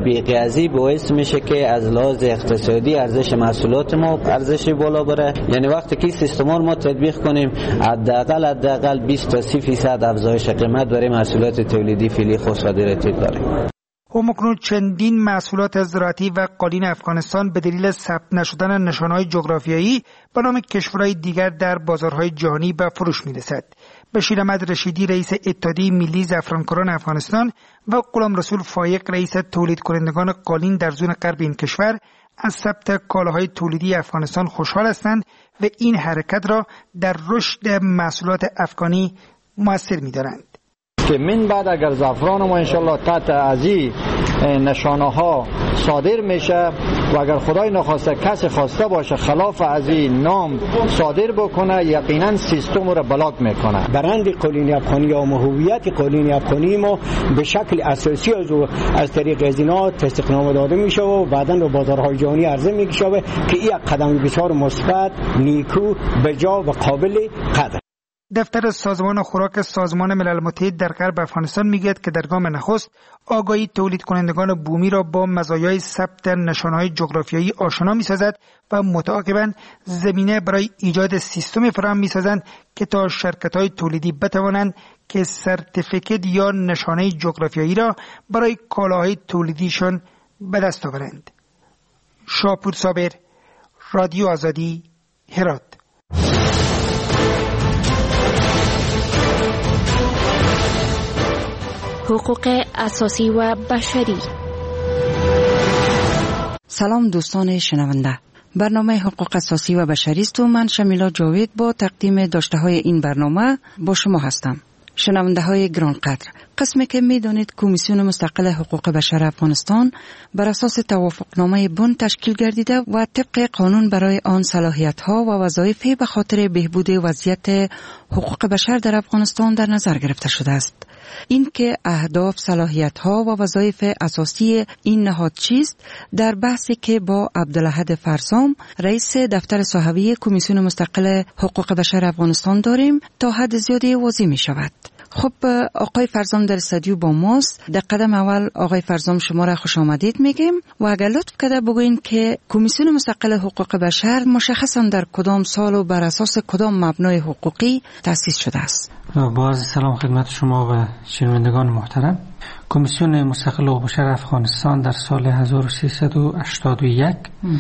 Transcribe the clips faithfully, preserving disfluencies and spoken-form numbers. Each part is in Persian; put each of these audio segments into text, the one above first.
تطبیقی باعث میشه که از لحاظ اقتصادی ارزش محصولات ما ارزش بالا بره. یعنی وقتی که سیستم ما تطبیق کنیم حداقل حداقل بیست تا سی درصد افزایش قیمت برای محصولات تولیدی فعلی خود صادراتی داریم. همکنون چندین محصولات زراعتی و قالین افغانستان به دلیل ثبت نشدن نشانه‌های جغرافیایی به نام کشورهای دیگر در بازارهای جهانی به فروش می‌رسد. بشیر احمد رشیدی رئیس اتحادیه ملی زعفرانکاران افغانستان و غلام رسول فایق رئیس تولید کنندگان قالین در زون غرب این کشور از ثبت کالاهای تولیدی افغانستان خوشحال هستند و این حرکت را در رشد محصولات افغانی مؤثر می‌دانند. که من بعد اگر زعفران ما انشالله تحت از این نشانه ها صادر میشه و اگر خدای نخواسته کسی خواسته باشه خلاف از این نام صادر بکنه یقینا سیستم رو بلاک میکنه. برند قالین افغانی یا هویت قالین افغانی ما به شکل اساسی از از طریق ازینا تصدیقنامه داده میشه و بعداً به بازارهای جهانی عرضه میشه که این قدم بسیار مثبت، نیکو، بجا و قابل قدر. دفتر سازمان خوراک سازمان ملل متحد در غرب افغانستان میگوید که در گام نخست آگاهی تولید کنندگان بومی را با مزایای ثبت نشانه‌های جغرافیایی آشنا می‌سازد و متعاقباً زمینه برای ایجاد سیستم فراهم می‌سازند که تا شرکت‌های تولیدی بتوانند که سرتیفیکت یا نشانه جغرافیایی را برای کالاهای تولیدیشان به دست آورند. شاپور صابر، رادیو آزادی، هرات. حقوق اساسی و بشری. سلام دوستان شنونده، برنامه حقوق اساسی و بشری است و من شمیلا جاوید با تقدیم داشته های این برنامه با شما هستم. شنونده های گرانقدر، قسمی که می دانید کمیسیون مستقل حقوق بشر افغانستان بر اساس توافقنامه بن تشکیل گردیده و طبق قانون برای آن صلاحیت ها و وظایف به خاطر بهبود وضعیت حقوق بشر در افغانستان در نظر گرفته شده است. این که اهداف، صلاحیت ها و وظایف اساسی این نهاد چیست در بحثی که با عبدالاحد فرزام رئیس دفتر صحوی کمیسیون مستقل حقوق بشر افغانستان داریم تا حد زیادی واضح می شود. خب آقای فرزام در استودیو با ماست. در قدم اول آقای فرزام شما را خوش آمدید میگیم و اگر لطف کرده بگوین که کمیسیون مستقل حقوق بشر مشخصا در کدام سال و بر اساس کدام مبنای حقوقی تأسیس شده است. با عرض سلام خدمت شما و شنوندگان محترم. کمیسیون مستقل حقوق بشر افغانستان در سال هزار و سیصد و هشتاد و یک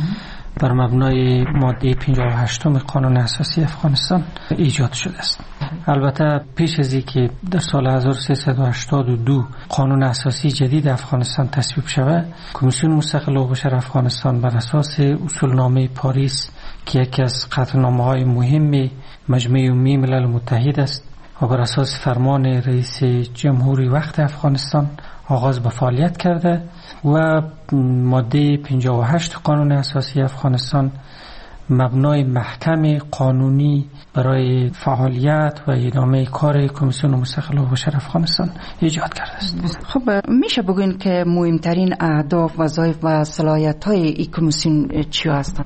بر مبنای ماده پنجاه و هشت قانون اساسی افغانستان ایجاد شده است. البته پیش از اینکه در سال هزار و سیصد و هشتاد و دو قانون اساسی جدید افغانستان تصویب شود، کمیسیون مستقل حقوق بشر افغانستان بر اساس اصولنامه پاریس که یکی از قطعنامه‌های مهم مجمع عمومی ملل متحد است و بر اساس فرمان رئیس جمهوری وقت افغانستان آغاز به فعالیت کرده و ماده پنجاه و هشت قانون اساسی افغانستان مبنای محکم قانونی برای فعالیت و ادامه کار کمیسیون مستقل حقوق بشر افغانستان ایجاد کرده است. خب میشه بگوین که مهمترین اهداف، وظایف و صلاحیت‌های این کمیسیون چی هستند؟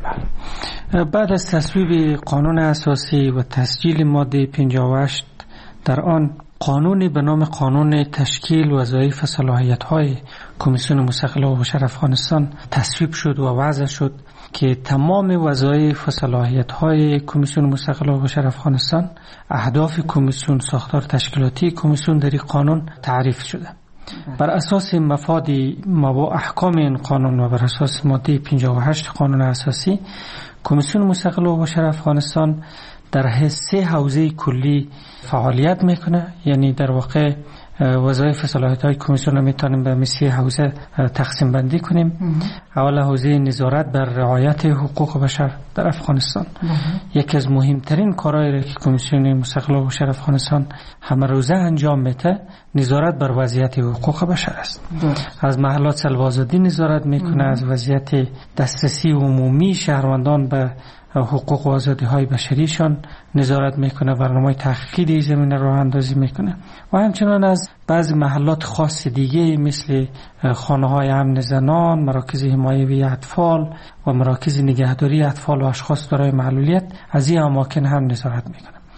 بعد از تصویب قانون اساسی و تسجیل ماده پنجاه و هشت در آن قانونی به نام قانون تشکیل وظایف و صلاحیت‌های کمیسیون مستقل حقوق بشر افغانستان تصویب شد و وضع شد که تمام وظایف و صلاحیت‌های کمیسیون مستقل حقوق بشر افغانستان، اهداف کمیسیون، ساختار تشکیلاتی کمیسیون در این قانون تعریف شده. بر اساس مفاد و احکام این قانون و بر اساس ماده پنجاه و هشت قانون اساسی، کمیسیون مستقل حقوق بشر افغانستان در سه حوزه کلی فعالیت میکنه. یعنی در واقع وظایف و صلاحیت‌های کمیسیون رو میتونیم به سه حوزه تقسیم بندی کنیم. اول حوزه نظارت بر رعایت حقوق بشر در افغانستان. یکی از مهمترین کارهایی که کمیسیون مستقل حقوق بشر افغانستان همه روزه انجام میده نظارت بر وضعیت حقوق بشر است. از محلات سلب آزادی نظارت میکنه، از وضعیت دسترسی عمومی شهروندان به حقوق و آزادی های بشریشان نظارت میکنه، برنامه تحقیقی زمینه راه اندازی میکنه و همچنان از بعضی محلات خاص دیگه مثل خانه های امن زنان، مراکز حمایوی اطفال و مراکز نگهداری اطفال و اشخاص دارای معلولیت از این اماکن هم نظارت میکنه.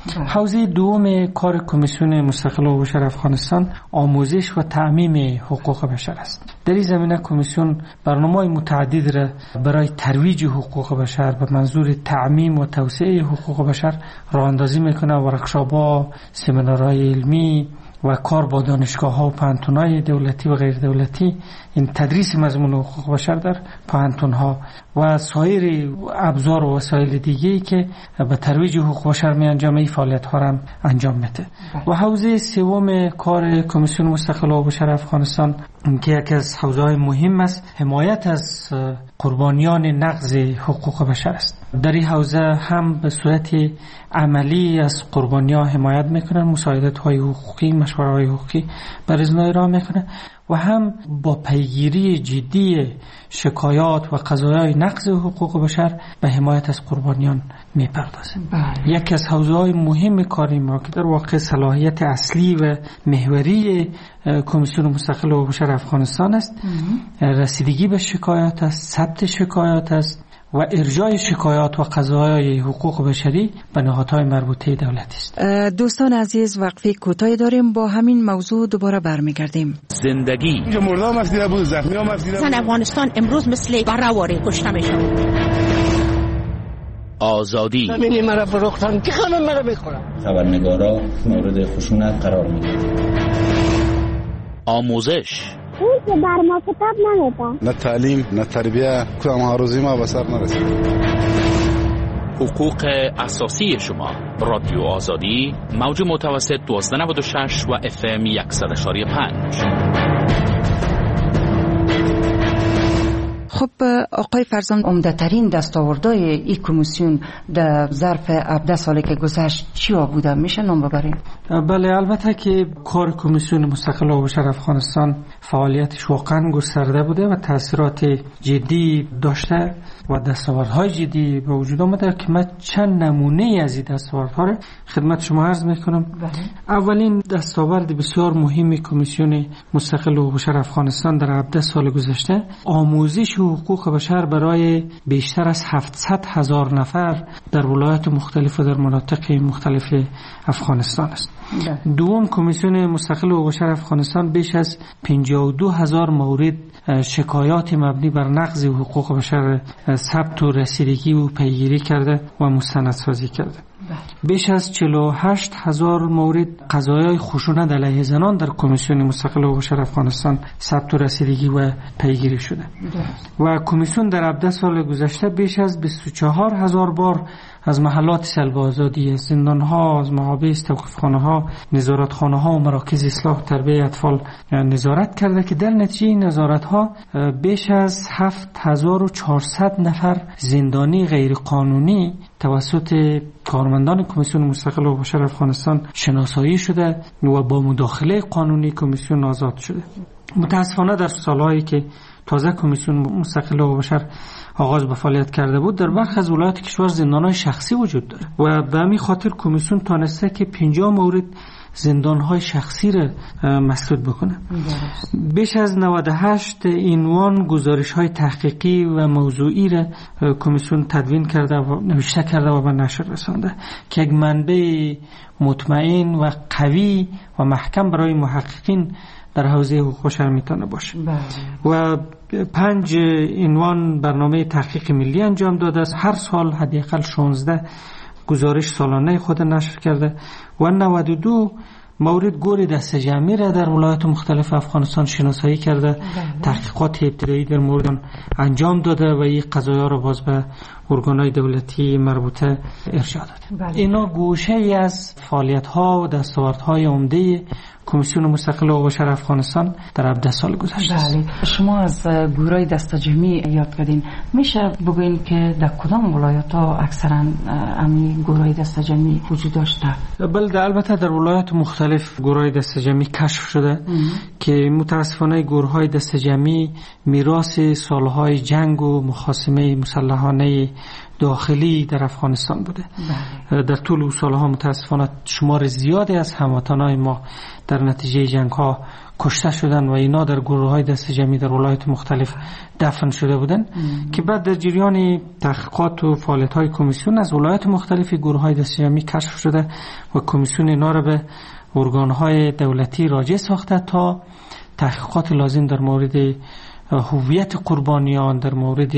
حوزه دوم کار کمیسیون مستقل حقوق بشر افغانستان آموزش و تعمیم حقوق بشر است. در این زمینه کمیسیون برنامه‌های متعدد را برای ترویج حقوق بشر به منظور تعمیم و توسعه حقوق بشر راه اندازی میکنه. ورکشاپ‌ها، سمینارهای علمی و کار با دانشگاه‌ها و پانتون‌های دولتی و غیر دولتی، این تدریس مضمون حقوق بشر در پانتون‌ها و سایر ابزار و وسایل دیگه‌ای که به ترویج حقوق بشر می انجامه، این فعالیت‌ها را انجام میده. و حوزه سوم کار کمیسیون مستقل حقوق بشر افغانستان که یکی از حوزه‌های مهم است، حمایت از قربانیان نقض حقوق بشر است. در این حوزه هم به صورت عملی از قربانیان حمایت میکنن، مساعدت‌های حقوقی، مشوره‌های حقوقی بر ازنا ارائه میکنه و هم با پیگیری جدی شکایات و قضایای نقض حقوق بشر به حمایت از قربانیان میپردازه. یکی از حوزه‌های مهم کاری ما که در واقع صلاحیت اصلی و محوری کمیسیون مستقل حقوق بشر افغانستان است، رسیدگی به شکایات است، ثبت شکایات است و ارجاع شکایات و قضایای حقوق بشری به نهادهای مربوطه دولتی است. دوستان عزیز، وقفه کوتاهی داریم، با همین موضوع دوباره برمیگردیم. زندگی اینجا مردم مفیده بود، زخمی ها مفیده بود. زن افغانستان امروز مثل برهواره کشته میشه. آزادی ببینی مرا فروختن که خانم مرا بخورم. خبرنگارا مورد خشونت قرار میگیرن. آموزش اون که بر ما کتاب نمیده، نه تعلیم نه تربیه، کدام هاروزی ما به سر نرسید. حقوق اساسی شما. رادیو آزادی، موج متوسط دوازده نود و شش و اف ام صد و یک و پنج. خب آقای فرزان، عمده‌ترین دستاوردهای این کمیسیون در ظرف هفده سالی که گذشت چیا بوده؟ میشه نام ببریم؟ بله، البته که کار کمیسیون مستقل حقوق بشر افغانستان فعالیتش واقعا گسترده بوده و تاثیرات جدی داشته و دستاوردهای جدی به وجود آمده که من چند نمونه از این دستاوردها را خدمت شما عرض میکنم. بله. اولین دستاورد بسیار مهمی کمیسیون مستقل حقوق بشر افغانستان در هفده سال گذشته آموزش حقوق بشر برای بیشتر از هفتصد هزار نفر در ولایات مختلف و در مناطق مختلف افغانستان است. ده. دوم، کمیسیون مستقل حقوق بشر افغانستان بیش از پنجاه و دو هزار مورد شکایات مبنی بر نقض حقوق بشر ثبت و رسیدگی و پیگیری کرده و مستندسازی کرده. بیش از چهل و هشت هزار مورد قضایای خشونت علیه زنان در کمیسیون مستقل حقوق بشر افغانستان ثبت و رسیدگی و پیگیری شده. و کمیسیون در هفده سال گذشته بیش از بیست و چهار هزار بار از محلات سلب آزادی، زندان‌ها، از محابس، توقیف‌خانه‌ها، نظارتخانه‌ها و مراکز اصلاح و تربیت اطفال نظارت کرده که در نتیجه این نظارت‌ها بیش از هفت هزار و چهارصد نفر زندانی غیرقانونی توسط کارمندان کمیسیون مستقل حقوق بشر افغانستان شناسایی شده و با مداخله قانونی کمیسیون آزاد شده. متاسفانه در سالهایی که تازه کمیسیون مستقل حقوق بشر آغاز به فعالیت کرده بود، در برخی از ولایات کشور زندان‌های شخصی وجود داره و به همین خاطر کمیسیون تانسته که پنجاه مورد زندان‌های شخصی را مسدود بکنه. بیش از نود و هشت عنوان گزارش‌های تحقیقی و موضوعی را کمیسیون تدوین کرده و نوشته کرده و به نشر رسانده که یک منبع مطمئن و قوی و محکم برای محققین در حوزه حقوق بشر میتونه باشه. و پنج عنوان برنامه تحقیق ملی انجام داده است. هر سال حداقل شانزده گزارش سالانه خود نشر کرده و نود و دو مورد گور دست جمعی را در ولایات مختلف افغانستان شناسایی کرده. بله. تحقیقات ابتدایی در مورد انجام داده و این قضایا را باز به ارگان‌های دولتی مربوطه ارجاع داده. بله. اینا گوشه ای از فعالیت‌ها و دستاوردهای عمده کمیسیون مستقل حقوق بشر افغانستان در هفده سال گذشته است. بله. شما از گروهای دست جمعی یاد کردین، میشه بگوین که در کدام ولایت‌ها اکثرا همین گروهای دست جمعی وجود داشته؟ بله، البته در ولایات مختلف گروهای دست جمعی کشف شده ام. که متاسفانه گروهای دست جمعی میراث سالهای جنگ و مخاصمه مسلحانه داخلی در افغانستان بوده. بله. در طول سالها متاسفانه شمار زیادی از هموطنان ما در نتیجه جنگ ها کشته شدن و اینا در گروه های دست جمعی در ولایت مختلف دفن شده بودن که بعد در جریان تحقیقات و فعالیت های کمیسیون از ولایت مختلف گروه های دست جمعی کشف شده و کمیسیون اینا را به ارگان های دولتی راجع ساخته تا تحقیقات لازم در مورد هویت قربانیان، در مورد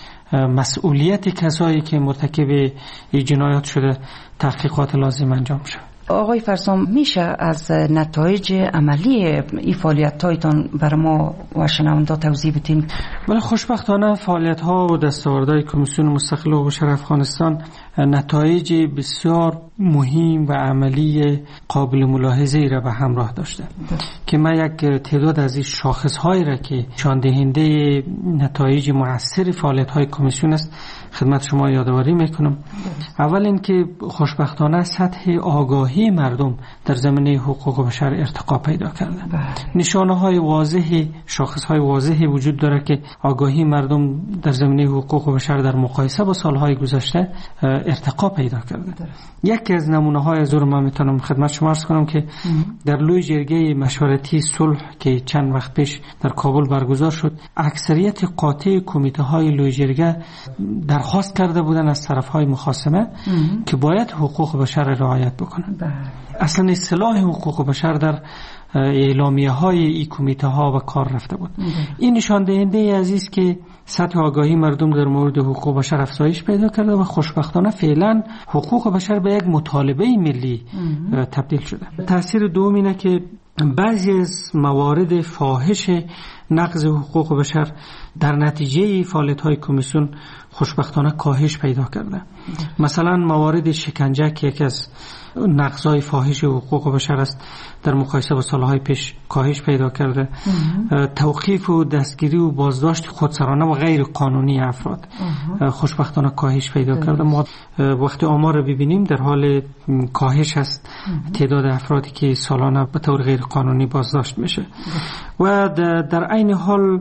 مسئولیت کسایی که مرتکب این جنایات شده تحقیقات لازم انجام شد. آقای فرسام، میشه از نتایج عملی این فعالیت‌هایتان بر ما و شنوندا توضیح بدین؟ بله، خوشبختانه فعالیت‌ها و دستاوردهای کمیسیون مستقل و بشر افغانستان نتایج بسیار مهم و عملی قابل ملاحظه‌ای را به همراه داشته که من یک تعداد از این شاخص‌هایی را که نشان دهنده نتایج مؤثر فعالیت‌های کمیسیون است خدمت شما یادآوری میکنم. اول اینکه خوشبختانه سطح آگاهی مردم در زمینه حقوق بشر ارتقا پیدا کرده. نشانه‌های واضح، شاخص‌های واضحی وجود داره که آگاهی مردم در زمینه حقوق بشر در مقایسه با سالهای گذشته ارتقا پیدا کرده. یکی از نمونه‌های از رو من میتونم خدمت شما عرض کنم که در لوی جرگه مشورتی صلح که چند وقت پیش در کابل برگزار شد، اکثریت قاطع کمیته‌های لوی جرگه درخواست کرده بودن از طرف‌های مخاصمه که باید حقوق بشر رعایت بکنند. اصلا اصطلاح حقوق بشر در اعلامیه های این کمیته ها و کار رفته بود. این نشان دهنده عزیز که سطح آگاهی مردم در مورد حقوق بشر افزایش پیدا کرده و خوشبختانه فعلا حقوق بشر به یک مطالبه ملی تبدیل شده. تاثیر دوم اینه که بعضی از موارد فاحش نقض حقوق بشر در نتیجه فعالیت‌های کمیسیون خوشبختانه کاهش پیدا کرده. مثلا موارد شکنجه که یکی از نقض‌های فاحش حقوق بشر است در مقایسه با سالهای پیش کاهش پیدا کرده. توقیف و دستگیری و بازداشت خودسرانه و غیر قانونی افراد خوشبختانه کاهش پیدا کرده. ما وقتی آمار رو ببینیم در حال کاهش است تعداد افرادی که سالانه به طور غیر قانونی بازداشت میشه و در عین حال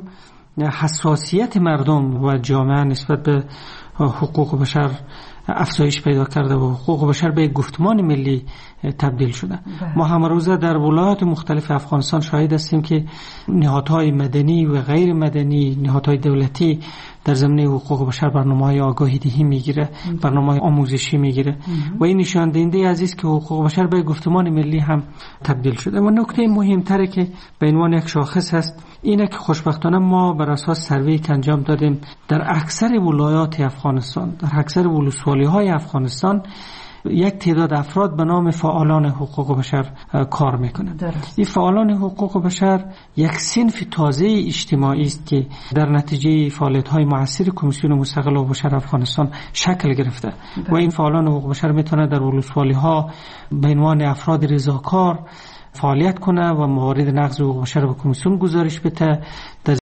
حساسیت مردم و جامعه نسبت به حقوق بشر افزایش پیدا کرده و حقوق بشر به گفتمان ملی تبدیل شده. ما هم روزه در ولایات مختلف افغانستان شاهد هستیم که نهادهای مدنی و غیر مدنی، نهادهای دولتی در زمینه حقوق بشر برنامه‌های آگاهی دهی میگیره، برنامه‌های آموزشی میگیره و این نشان دهنده عزیز که حقوق بشر به گفتمان ملی هم تبدیل شده. و نکته مهم‌تره که به عنوان یک شاخص هست اینه که خوشبختانه ما بر اساس سروی که انجام دادیم در اکثر ولایات افغانستان، در اکثر ولسوالی‌های افغانستان یک تعداد افراد به نام فعالان حقوق بشر کار میکنند. این فعالان حقوق بشر یک صنف تازه اجتماعی است که در نتیجه فعالیت‌های مؤثر کمیسیون مستقل و بشر افغانستان شکل گرفته و این فعالان حقوق بشر میتونه در ولسوالی‌ها به عنوان افراد رضاکار فعالیت کنه و موارد نقض حقوق بشر به کمیسیون گزارش بده.